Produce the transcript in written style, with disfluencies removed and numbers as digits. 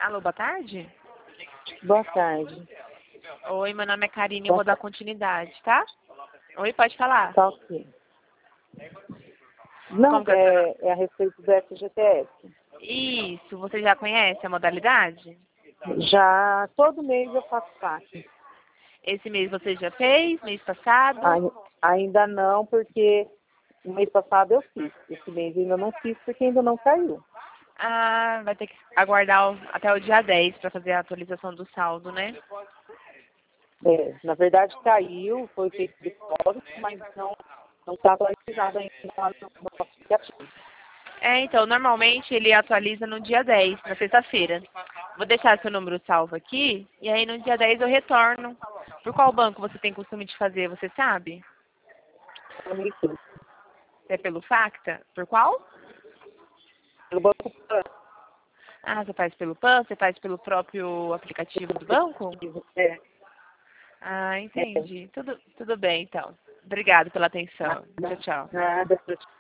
Alô, boa tarde? Boa tarde. Oi, meu nome é Karine, eu vou dar continuidade, tá? Oi, pode falar. Tá ok. Não, Como que é o seu nome? é a respeito do FGTS. Isso, você já conhece a modalidade? Já todo mês eu faço parte. Esse mês você já fez? Mês passado? Ainda não, porque o mês passado eu fiz. Esse mês eu ainda não fiz porque ainda não caiu. Ah, vai ter que aguardar até o dia 10 para fazer a atualização do saldo, né? Na verdade caiu, foi feito depósito, mas não está atualizado ainda no aplicativo. Então, normalmente ele atualiza no dia 10, na sexta-feira. Vou deixar seu número salvo aqui, e aí no dia 10 eu retorno. Por qual banco você tem costume de fazer, você sabe? É pelo Facta? Por qual? Pelo Banco Pan. Ah, você faz pelo PAN? Você faz pelo próprio aplicativo do banco? É. Ah, entendi. Tudo bem, então. Obrigada pela atenção. Tchau, tchau. Nada.